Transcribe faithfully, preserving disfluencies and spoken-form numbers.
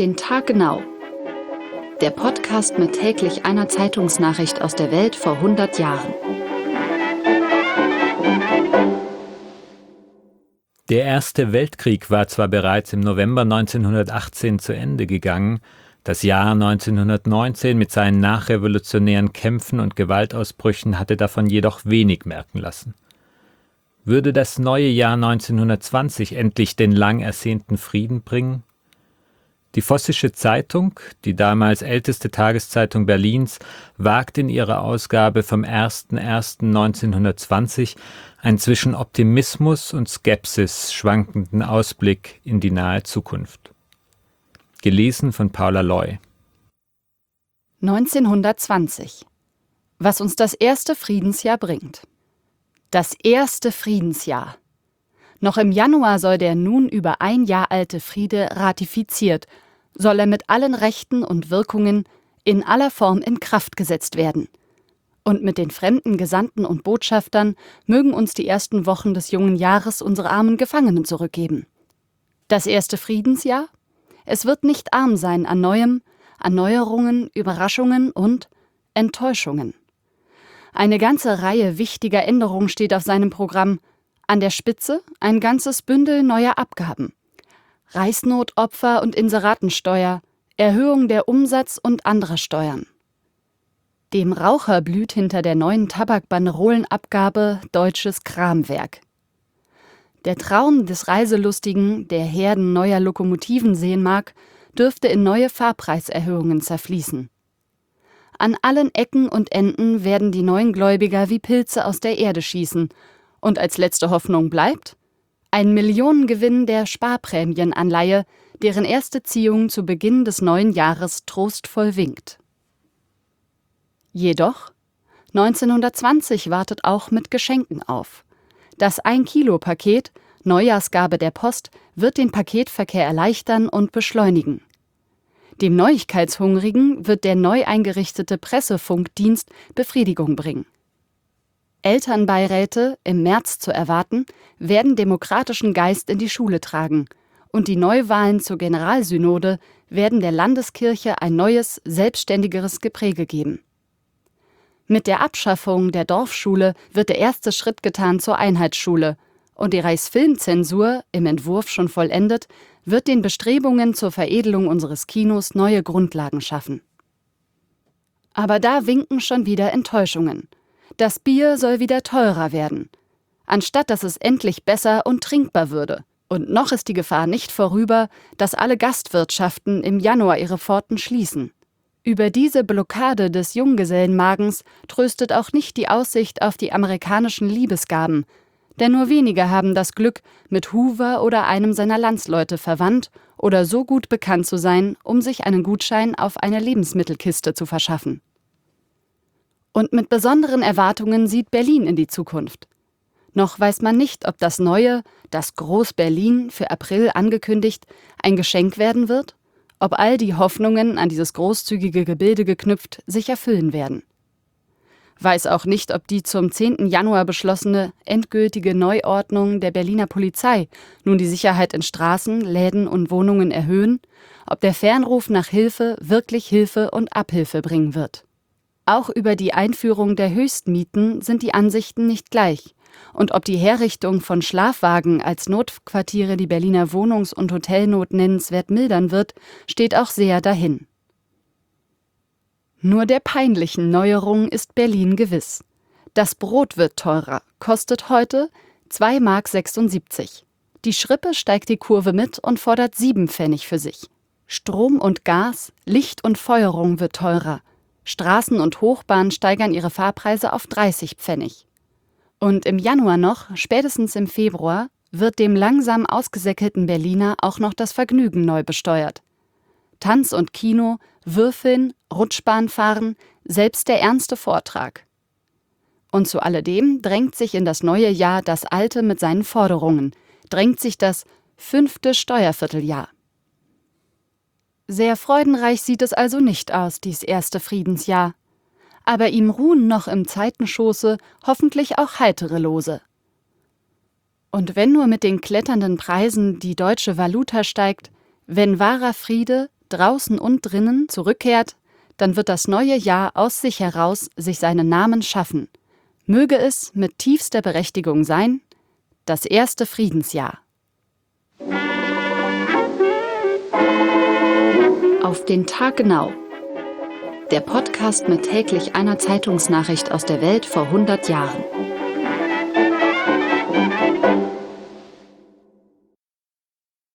den Tag genau. Der Podcast mit täglich einer Zeitungsnachricht aus der Welt vor hundert Jahren. Der Erste Weltkrieg war zwar bereits im November neunzehnhundertachtzehn zu Ende gegangen, das Jahr neunzehnhundertneunzehn mit seinen nachrevolutionären Kämpfen und Gewaltausbrüchen hatte davon jedoch wenig merken lassen. Würde das neue Jahr neunzehnhundertzwanzig endlich den lang ersehnten Frieden bringen? Die Vossische Zeitung, die damals älteste Tageszeitung Berlins, wagt in ihrer Ausgabe vom ersten ersten neunzehnhundertzwanzig einen zwischen Optimismus und Skepsis schwankenden Ausblick in die nahe Zukunft. Gelesen von Paula Loy. neunzehnhundertzwanzig. Was uns das erste Friedensjahr bringt. Das erste Friedensjahr. Noch im Januar soll der nun über ein Jahr alte Friede ratifiziert, soll er mit allen Rechten und Wirkungen in aller Form in Kraft gesetzt werden. Und mit den fremden Gesandten und Botschaftern mögen uns die ersten Wochen des jungen Jahres unsere armen Gefangenen zurückgeben. Das erste Friedensjahr? Es wird nicht arm sein an Neuem, an Neuerungen, Überraschungen und Enttäuschungen. Eine ganze Reihe wichtiger Änderungen steht auf seinem Programm. An der Spitze ein ganzes Bündel neuer Abgaben. Reisnotopfer und Inseratensteuer, Erhöhung der Umsatz- und anderer Steuern. Dem Raucher blüht hinter der neuen Tabakbanderolenabgabe deutsches Kramwerk. Der Traum des Reiselustigen, der Herden neuer Lokomotiven sehen mag, dürfte in neue Fahrpreiserhöhungen zerfließen. An allen Ecken und Enden werden die neuen Gläubiger wie Pilze aus der Erde schießen. Und als letzte Hoffnung bleibt ein Millionengewinn der Sparprämienanleihe, deren erste Ziehung zu Beginn des neuen Jahres trostvoll winkt. Jedoch, neunzehnhundertzwanzig wartet auch mit Geschenken auf. Das ein-Kilo-Paket, Neujahrsgabe der Post, wird den Paketverkehr erleichtern und beschleunigen. Dem Neuigkeitshungrigen wird der neu eingerichtete Pressefunkdienst Befriedigung bringen. Elternbeiräte, im März zu erwarten, werden demokratischen Geist in die Schule tragen, und die Neuwahlen zur Generalsynode werden der Landeskirche ein neues, selbstständigeres Gepräge geben. Mit der Abschaffung der Dorfschule wird der erste Schritt getan zur Einheitsschule, und die Reichsfilmzensur, im Entwurf schon vollendet, wird den Bestrebungen zur Veredelung unseres Kinos neue Grundlagen schaffen. Aber da winken schon wieder Enttäuschungen. Das Bier soll wieder teurer werden, anstatt dass es endlich besser und trinkbar würde. Und noch ist die Gefahr nicht vorüber, dass alle Gastwirtschaften im Januar ihre Pforten schließen. Über diese Blockade des Junggesellenmagens tröstet auch nicht die Aussicht auf die amerikanischen Liebesgaben, denn nur wenige haben das Glück, mit Hoover oder einem seiner Landsleute verwandt oder so gut bekannt zu sein, um sich einen Gutschein auf eine Lebensmittelkiste zu verschaffen. Und mit besonderen Erwartungen sieht Berlin in die Zukunft. Noch weiß man nicht, ob das neue, das Groß-Berlin, für April angekündigt, ein Geschenk werden wird, ob all die Hoffnungen, an dieses großzügige Gebilde geknüpft, sich erfüllen werden. Weiß auch nicht, ob die zum zehnten Januar beschlossene endgültige Neuordnung der Berliner Polizei nun die Sicherheit in Straßen, Läden und Wohnungen erhöhen, ob der Fernruf nach Hilfe wirklich Hilfe und Abhilfe bringen wird. Auch über die Einführung der Höchstmieten sind die Ansichten nicht gleich. Und ob die Herrichtung von Schlafwagen als Notquartiere die Berliner Wohnungs- und Hotelnot nennenswert mildern wird, steht auch sehr dahin. Nur der peinlichen Neuerung ist Berlin gewiss. Das Brot wird teurer, kostet heute zwei Mark sechsundsiebzig. Die Schrippe steigt die Kurve mit und fordert sieben Pfennig für sich. Strom und Gas, Licht und Feuerung wird teurer. Straßen und Hochbahn steigern ihre Fahrpreise auf dreißig Pfennig. Und im Januar noch, spätestens im Februar, wird dem langsam ausgesäckelten Berliner auch noch das Vergnügen neu besteuert. Tanz und Kino, Würfeln, Rutschbahn fahren, selbst der ernste Vortrag. Und zu alledem drängt sich in das neue Jahr das alte mit seinen Forderungen, drängt sich das fünfte Steuervierteljahr. Sehr freudenreich sieht es also nicht aus, dies erste Friedensjahr. Aber ihm ruhen noch im Zeitenschoße hoffentlich auch heitere Lose. Und wenn nur mit den kletternden Preisen die deutsche Valuta steigt, wenn wahrer Friede, draußen und drinnen, zurückkehrt, dann wird das neue Jahr aus sich heraus sich seinen Namen schaffen. Möge es mit tiefster Berechtigung sein, das erste Friedensjahr. Auf den Tag genau. Der Podcast mit täglich einer Zeitungsnachricht aus der Welt vor hundert Jahren.